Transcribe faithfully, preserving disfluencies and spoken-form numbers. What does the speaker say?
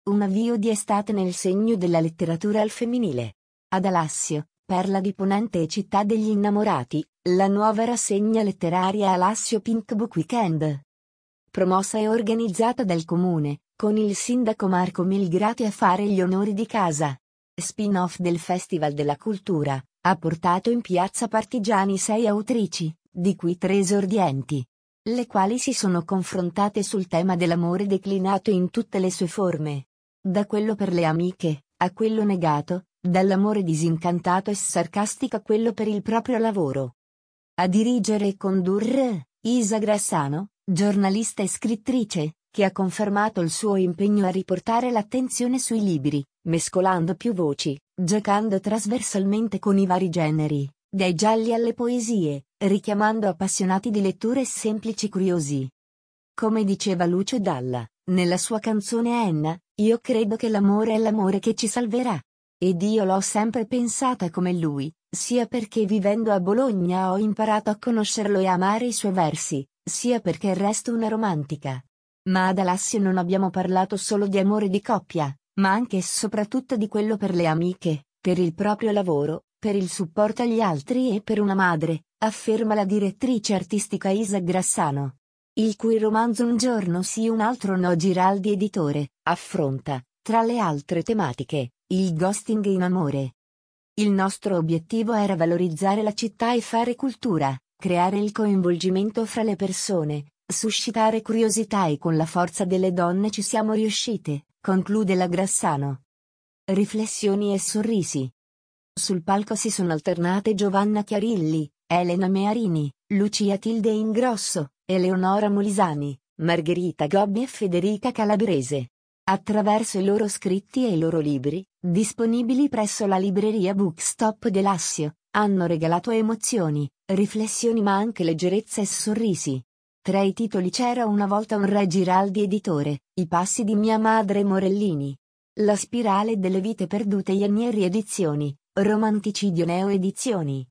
un avvio di estate nel segno della letteratura al femminile. Ad Alassio, perla di Ponente e città degli innamorati, la nuova rassegna letteraria Alassio Pink Book Weekend. Promossa e organizzata dal comune, con il sindaco Marco Milgrati a fare gli onori di casa. Spin-off del Festival della Cultura, ha portato in piazza Partigiani sei autrici, di cui tre esordienti, le quali si sono confrontate sul tema dell'amore declinato in tutte le sue forme. Da quello per le amiche, a quello negato, dall'amore disincantato e sarcastico a quello per il proprio lavoro. A dirigere e condurre, Isa Grassano, giornalista e scrittrice, che ha confermato il suo impegno a riportare l'attenzione sui libri, mescolando più voci, giocando trasversalmente con i vari generi, dai gialli alle poesie, richiamando appassionati di letture e semplici curiosi. Come diceva Lucio Dalla, nella sua canzone Enna, io credo che l'amore è l'amore che ci salverà. Ed io l'ho sempre pensata come lui, sia perché vivendo a Bologna ho imparato a conoscerlo e amare i suoi versi, sia perché resto una romantica. Ma ad Alassio non abbiamo parlato solo di amore di coppia, ma anche e soprattutto di quello per le amiche, per il proprio lavoro, per il supporto agli altri e per una madre, afferma la direttrice artistica Isa Grassano. Il cui romanzo Un giorno sì un altro no Giraldi editore, affronta, tra le altre tematiche, il ghosting in amore. Il nostro obiettivo era valorizzare la città e fare cultura, creare il coinvolgimento fra le persone, suscitare curiosità e con la forza delle donne ci siamo riuscite, conclude la Grassano. Riflessioni e sorrisi. Sul palco si sono alternate Giovanna Chiarilli, Elena Mearini, Lucia Tilde Ingrosso, Eleonora Molisani, Margherita Gobbi e Federica Calabrese. Attraverso i loro scritti e i loro libri, disponibili presso la libreria Bookstop dell'Assio, hanno regalato emozioni, riflessioni ma anche leggerezza e sorrisi. Tra i titoli c'era Una volta un re Giraldi editore, I passi di mia madre Morellini. La spirale delle vite perdute Ianieri edizioni, Romanticidio Neo edizioni.